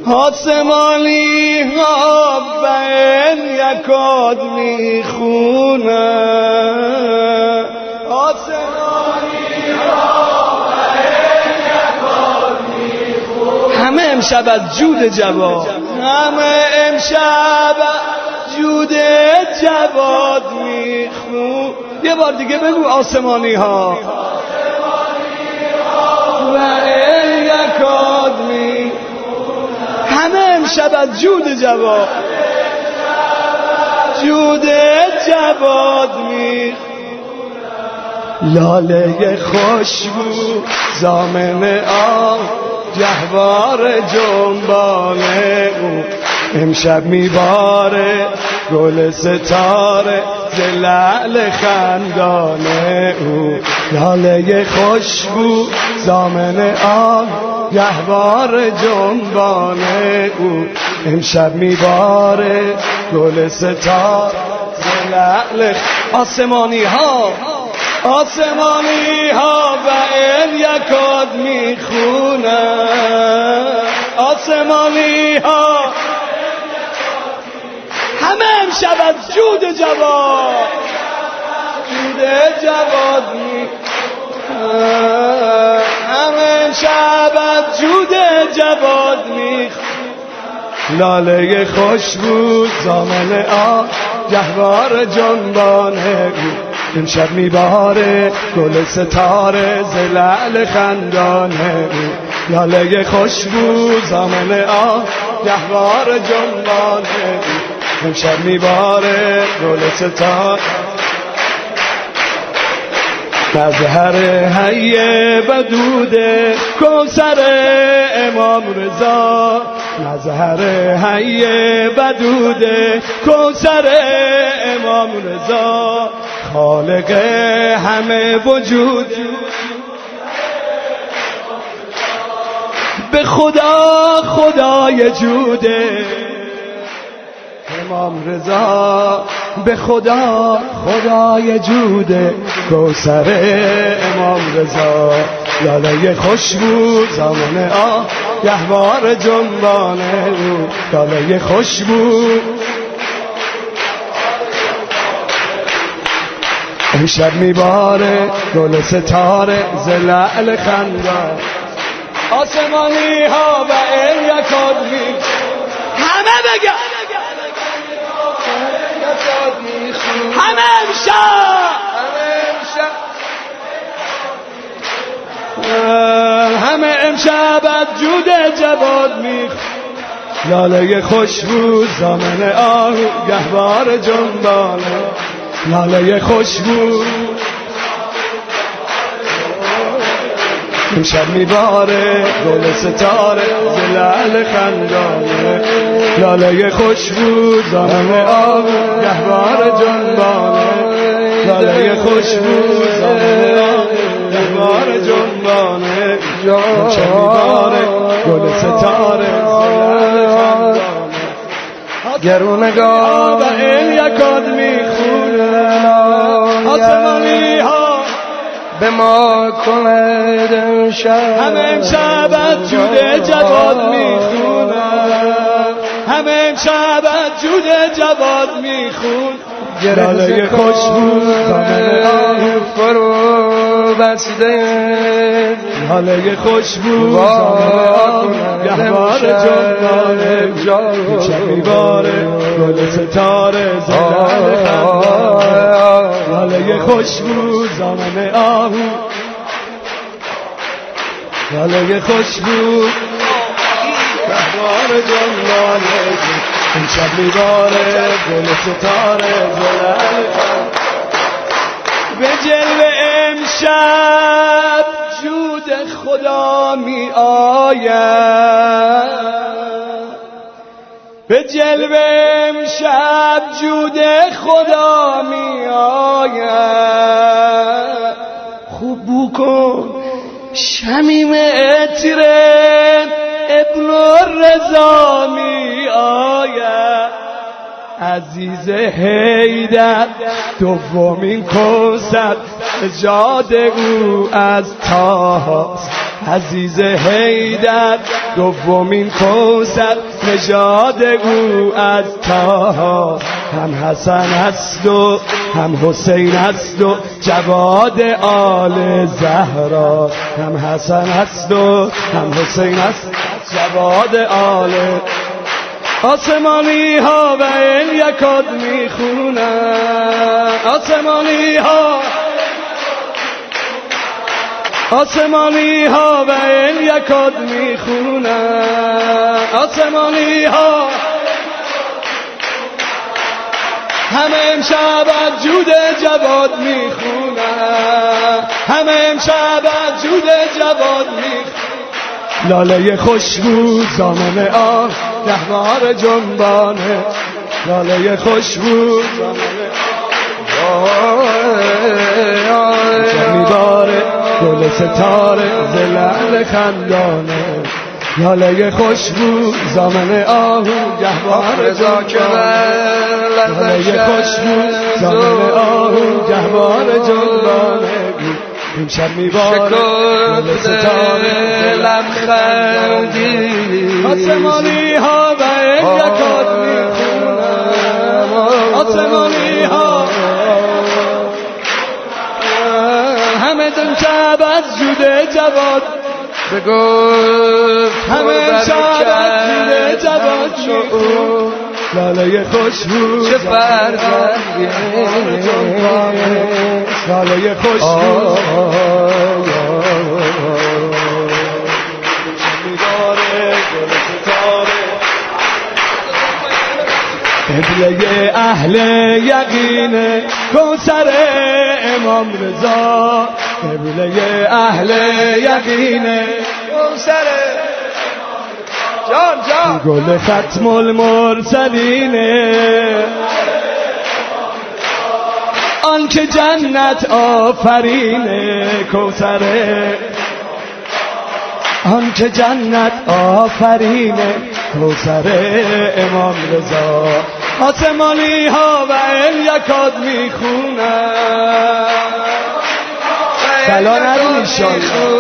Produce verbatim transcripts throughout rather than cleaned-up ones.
آسمانی ها بین یکاد میخونن، آسمانی ها بین یکاد میخونن. همه امشب از جود جواد، همه امشب جود جواد میخون. یه بار دیگه بگو آسمانی ها بین یکاد میخونن. همه امشب از جود جواد، جود جواد می لاله خوشبو زامن آب جهوار جنبان او. امشب میباره گل ستاره ز لعل خندان او. لاله خوشبو زامن آب گهوار جنبان او. امشب میباره گل ستاره ز لعل. آسمانی ها آسمانی ها و این یکاد میخونن، آسمانی ها همه امشب از جود جواد، جود جواد میخونن. همه امشب از جود جواد میخونن. لاله خوشبو زامن آب جهوار جنبان او. امشب میباره گل ستاره ز لعل خندان او. لاله خوشبو زامن آب جهوار جنبان او. امشب میباره گل ستاره. مظهر حی بدود کوثر امام رضا، مظهر حی بدود کوثر امام رضا. خالق همه وجود به خدا خدای جوده امام رضا، به خدا خدای جوده کوثر امام رضا. لاله خوشبو زمان آ گهوار جنبان او. لاله خوشبو امشب میباره گل ستاره ز لعل خندان. آسمانی ها و این یکاد می همه بگن همه امشب همه امشب از جود جواد میخ. لاله خوشبو زامن آهو گهوار جنبانه. لاله خوشبو امشب میباره گل ستاره ز لعل خندانه. لاله خوشبو زامن آب گهوار جنبانه. لاله خوشبو زامن آب گهوار جنبانه. امشب میباره گل ستاره ز لعل خندانه. گرونگاه و این یکاد میخونن. آسمانی ها به ما کند امشب. همه امشب از جود جواد میخونن، همه امشب از جود جواد میخون. لاله خوشبو زامن آهو فرو بسته. لاله خوشبو زامن آهو گهوار جنبانه. امشب میباره گل ستاره ز لعل خندانه. لاله خوشبو زامن آهو، لاله خوشبو گهوار جنبانه. امشب میباره گل ستاره ز لعل خندانه. به جلوه امشب جود خدا می آید، به جلوه امشب جود خدا می آید. خوب بو کن شمیم عطر ابن رضا می آید. عزیز حیدر دومین کوثر جاد او از تاهاست. عزیز حیدر دومین کوثر نژاد او از طه، هم حسن است و هم حسین است و جواد آل زهرا، هم حسن است و هم حسین است جواد آل. آسمانی ها و این یکاد میخونن، آسمانی ها آسمانی ها و این یکاد میخونن، آسمانی ها همه امشب از جود جواد میخونن، همه امشب از جود جواد میخونن. لاله خوشبو زامن آن گهوار جنبانه، لاله خوشبو زامن آن میباره گل ستاره زلال خندانه، لاله خوشبو زامن آهو گهوار جنبانه، لاله خوشبو زامن آهو گهوار جنبانه. این شب میباره گل ستاره لبخندی، آسمانی ها و این یکاد میخونن، آسمانی ها همه دن شب از جود جواد بگفت، همه شب از جود جواد میخون. لاله خوشبو چه فرزندی، لاله خوشبو میداره گل ستاره. قبله اهل یقین کوثر امام رضا، قبله اهل یقین کوثر جان جان گل ختم المرسلین، آن که جنت آفرینه کوثره، آن که جنت آفرینه کوثره امام رضا. آسمانی ها و این یکاد میخونن، بلا نرویشان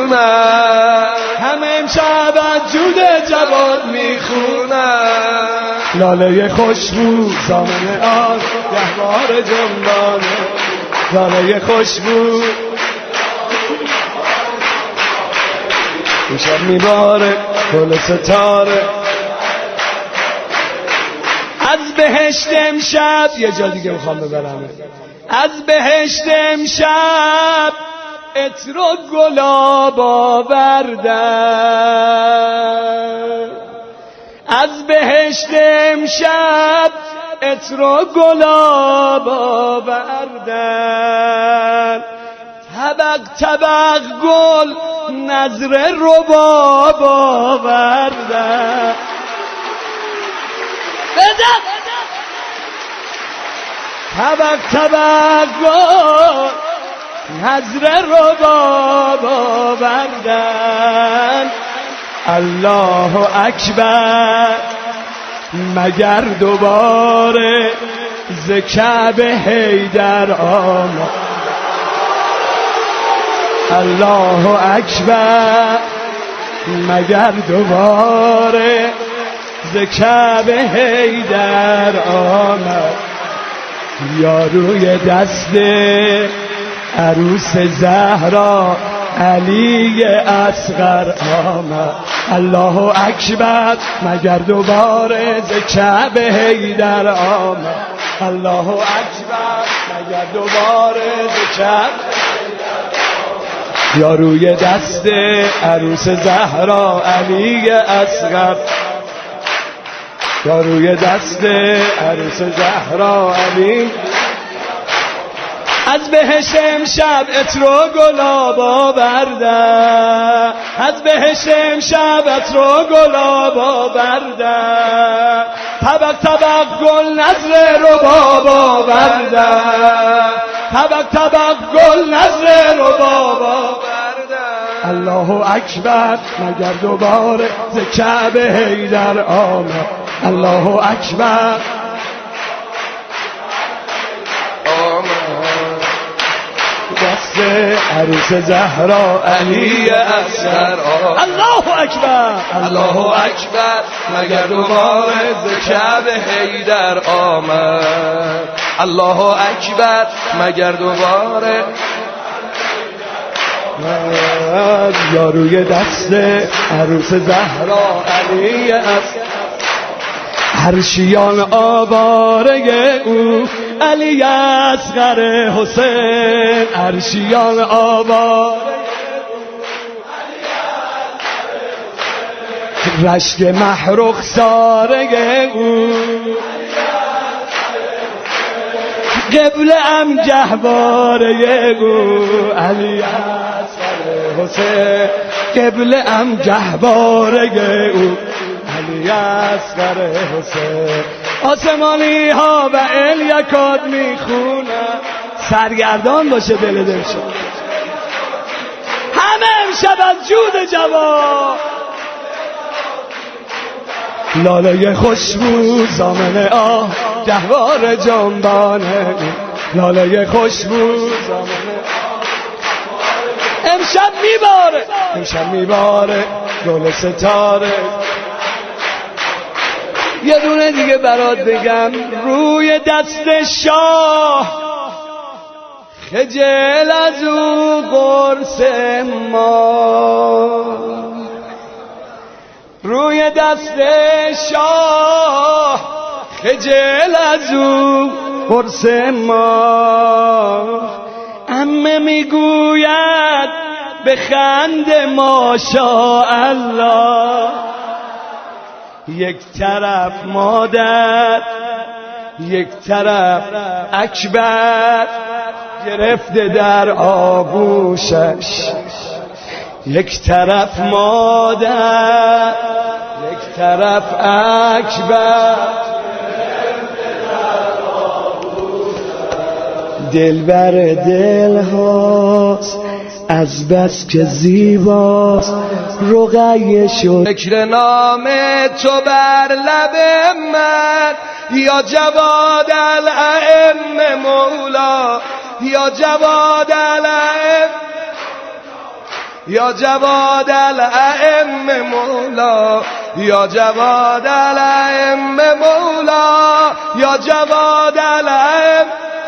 همه امشب از جود جواد میخونن، لاله خوشبو زامن آن گهوار جنبانه، لاله خوشبو امشب میباره گل ستاره. از بهشت امشب یه جا دیگه میخوام ببرم، از بهشت امشب عطر و گلاب آوردن، از بهشت امشب عطر و گلاب آوردن، طبق طبق گل نظر رباب آوردن. طبق طبق گل نظر رباب آوردن. الله اکبر مگر دوباره ز کعبه حیدر آمد، الله اکبر مگر دوباره ز کعبه حیدر آمد. یاروی دست عروس زهرا علی اصغر آمد، الله اکبر مگر دوباره ز کعبه حیدر آمد، الله اکبر مگر دوباره ز کعبه یاروی دست عروس زهرا علی اصغر، یاروی دست عروس زهرا علی. از بهشت امشب عطر و گلاب آوردن، از بهشت امشب عطر و گلاب آوردن، طبق طبق گل نظر رباب آوردن، طبق طبق گل نظر رباب آوردن. الله اکبر مگر دوباره ز کعبه حیدر آمد، الله اکبر واسه عروس زهرا علی اصغر. الله اکبر الله اکبر مگر دوباره ز کعبه حیدر آمد. الله اکبر مگر دوباره یا روی دست عروس زهرا علی اصغر. عرشیان آواره او علی اصغر حسین. عرشیان آواره رشک محروخ ساره او قبله ام جهواره او علی اصغر حسین. قبله ام جهواره او علی اصغر حسین. آسمانی ها و الیکاد میخونن سرگردان باشه دل دلشون همه امشب از جود جوان. لاله خوشبو زامن آه گهوار جنبانه. لاله خوشبو زامن امشب میباره امشب میباره گل ستاره. یه دونه دیگه برات بگم روی دست شاه خجل از او قرص ما. روی دست شاه خجل از او قرص ما. عمه میگوید بخند ماشاءالله. یک طرف مادر یک طرف اکبر گرفته در آغوشش. یک طرف مادر یک طرف اکبر دلبر دل هاست از بس که زیباست رقیه شد. ذکر نام تو بر لب من یا جواد الائم مولا. یا جواد الائم یا جواد الائم مولا. یا جواد الائم مولا. یا جواد الائم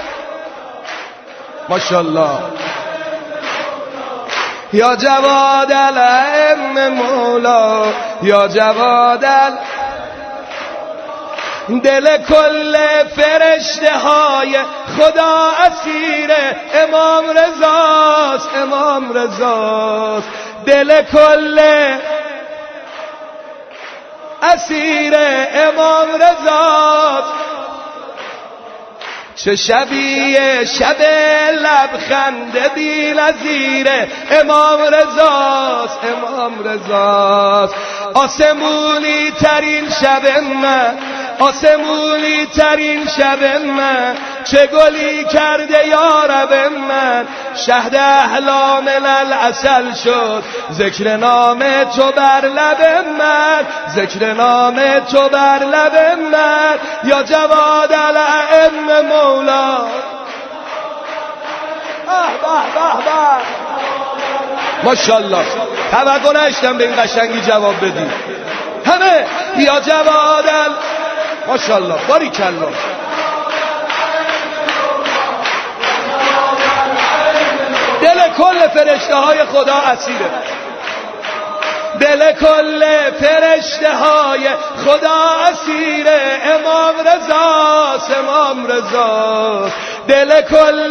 ماشاءالله. یا جواد الائم مولا. یا جواد ال دل کل فرشته های خدا اسیر امام رضاست. امام رضاست. دل کل اسیر امام رضاست. چه شبیه شب لبخند بی نظیره امام رضاست. امام رضاست. آسمونی ترین شب من آسمونی ترین شب من چه گلی کرده یارب من. شهد احلام من العسل شد ذکر نام تو بر لب من. ذکر نام تو بر لب من. یا جواد الائم مولا. به به به ماشاءالله. توقع نداشتم به این قشنگی جواب بدی همه. یا جواد ال ماشاءالله باریکالله. دل کل فرشته های خدا اسیره. دل کل فرشته های خدا اسیره امام رضاست. امام رضاست. دل کل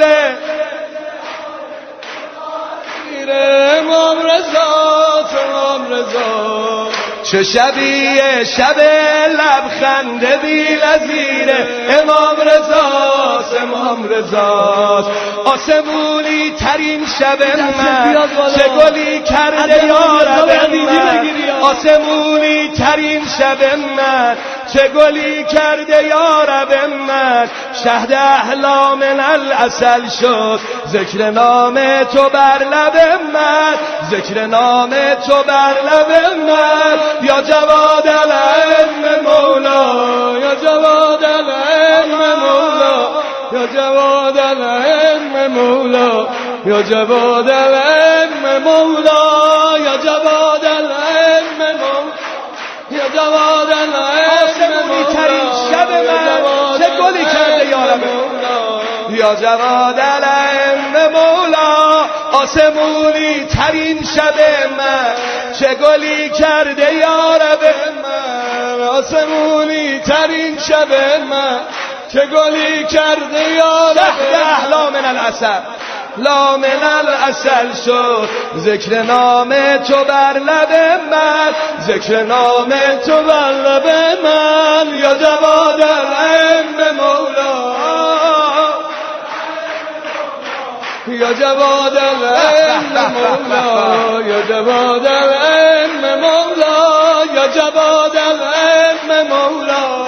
امام رضاست. امام رضاست. چه شبیه شب لبخند بی نظیره امام رضاست. امام رضاست. آسمونی ترین شب من چه گلی کرده یارب من. آسمونی ترین شب من چه گلی کرده یارب من. شهد احلام من العسل شد ذکر نام تو بر لب من. ذکر نام تو بر لب من. یا جواد الائم مولا. یا جواد الائم مولا. یا جواد الائم مولا. یا جواد العلم مولا یا جواد العلم مولا یا جواد العلم مولا ترین شب من چه گلی کرده یارم یا جواد العلم مولا آسمونی ترین شب من چه گلی کرده یارب من آسمونی ترین شب من چه گلی کرده یارب شهد لا من العسل لا من العسل شد ذکر نام تو بر لب من ذکر نام تو بر لب من یا جواد العلم مولا یا جواد العلم مولا یا جواد العلم مولا یا جواد العلم مولا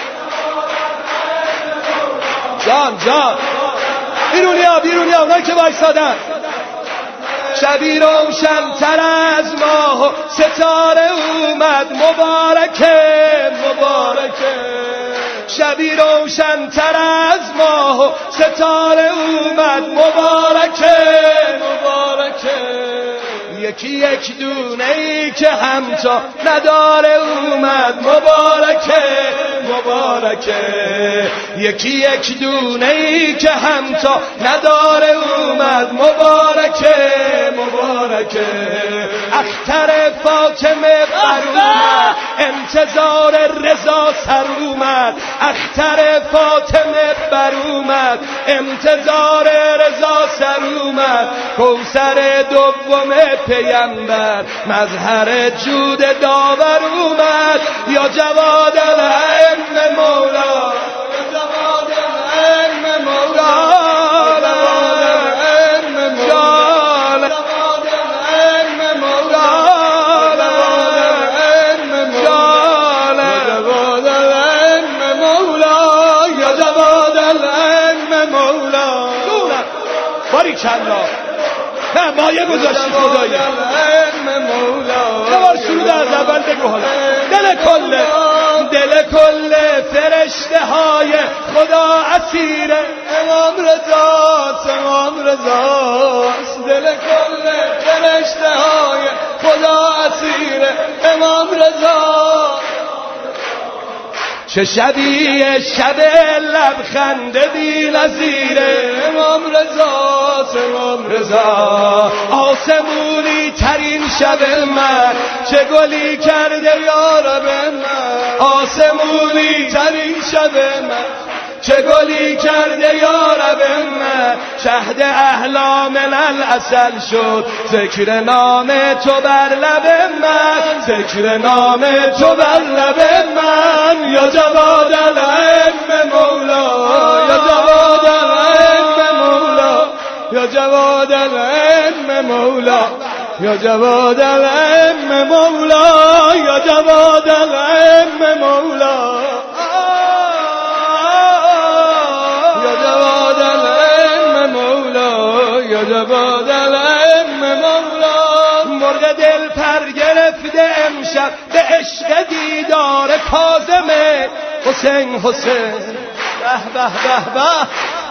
جان جان بیرونی ها بیرونی ها اونایی که بایستادن شبی روشن تر از ماه و ستاره اومد مبارکه مبارکه شبی روشن تر از ماه و ستاره اومد مبارکه مبارکه یکی یک دونه ای که همتا نداره اومد مبارکه مبارکه یکی یک دونه ای که همتا نداره اومد مبارکه مبارکه اختر فاطمه بر اومد انتظار رضا سر اومد اختر فاطمه بر اومد انتظار رضا سر اومد کوثر دوم پیامبر مظهر جود داور اومد یا جواد العلم مولا یا جواد العلم مولا باریکالله نه مایه گذاشتی خدایی یه بار شروع از اول بگو حالا دل کل دل کل فرشته های خدا اسیر امام رضا امام رضا دل کل فرشته های خدا اسیر امام رضا چه شبیه شب لبخند بی نظیره امام رضا امام رضا آسمونی ترین شب من چه گلی کرده یارب من آسمونی ترین شب من چه گلی کرده یارب من شهد احلام من العسل شد ذکر نام تو بر لب من ذکر نام تو بر لب من یا جواد العلم مولا یا جواد العلم مولا یا جواد العلم مولا یا جواد العلم مولا یا جواد العلم مولا یا جواد العلم مولا مرغ دل پر گرفته امشب به عشق دیدار کاظمه حسین حسین به به به به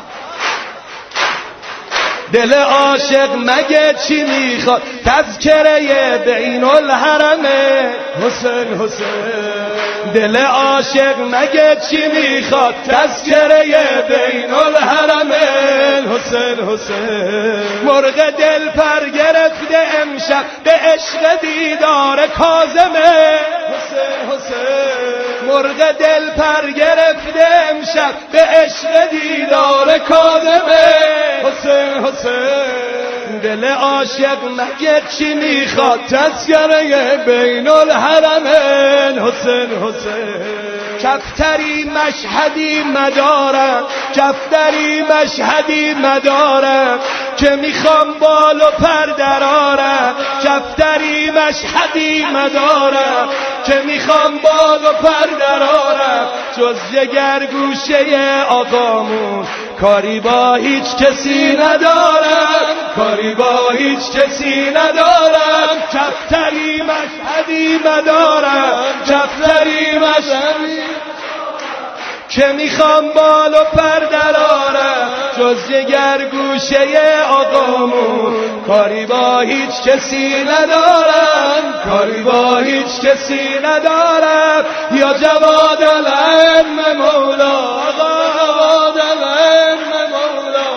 دل عاشق مگه چی میخواد تذکره بین الحرمه حسین حسین دل عاشق مگه چی میخواد تذکره بین الحرمه حسین حسین مرغ دل پر گرفته امشب به عشق دیدار کاظمه حسین حسین مرغ دل پر گرفته امشب به عشق دیدار کاظمه حسین حسین دل عاشق مگه چی میخواد تذکره بین الحرمین حسین حسین کفتری مشهدی مدارم کفتری مشهدی مدارم که میخوام بال و پر درارم کفتری مشهدی مدارم که میخوام بال و پر درارم جز جگر گوشه آقامون کاری با هیچ کسی ندارم کاری با هیچ کسی ندارم کفتری مشهدی مدارم کفتری مشهدی که که میخوام بال و پر درارم جز جگر گوشه آقامون کاری با هیچ کسی ندارم کاری با هیچ کسی ندارم یا جواد العلم مولا جواد العلم مولا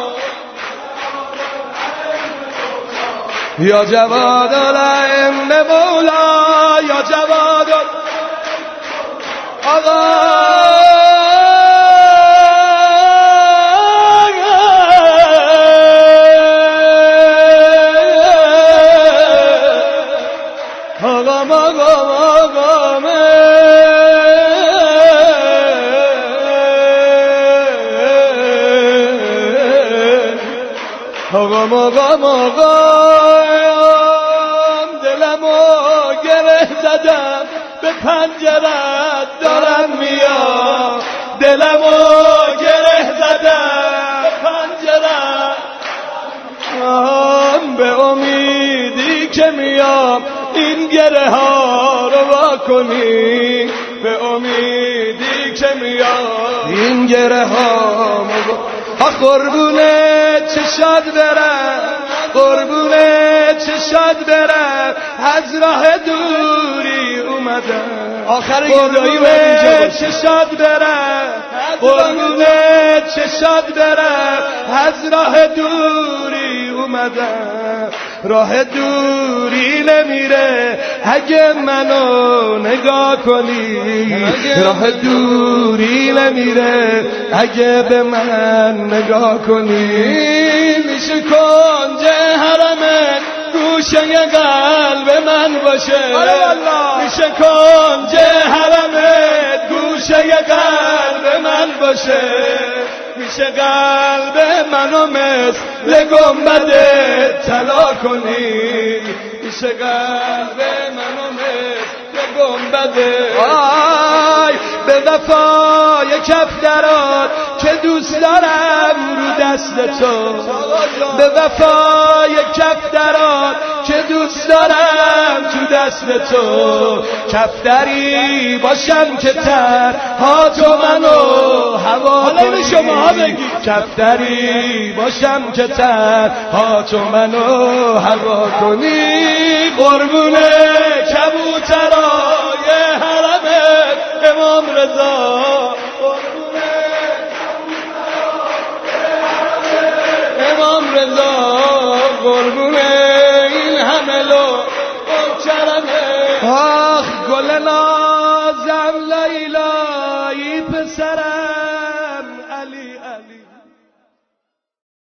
یا جواد العلم مولا یا جواد آقا آقام آقام آقام دلمو گره زدم به پنجرت دارم میام دلمو گره زدم به پنجرت به امیدی که میام این گره ها رو وا کنی به امیدی که میام این گره ها ها قربونه چشاد برم قربونه چشاد برم از راه دوری اومدم آخر قربونه چشاد برم قربونه چشاد برم از راه دوری اومدم راه دوری نمیره اگه منو نگاه کنی راه دوری نمیره اگه به من نگاه کنی میشه کنج حرمت گوشه قلب من باشه میشه کنج حرمت گوشه قلب من باشه میشه قلب منو مثل گنبد طلا کنی میشه قلب منو مثل گنبد آی به وفای کف درات که دوست دارم رو دست تو به وفای کف درات که دوست دارم تو دست تو کفتری باشم که تر ها تو منو هوا کنی شما بگی کفتری باشم که تر ها تو منو هوا کنی قربونه کبوترای حرمت امام رضا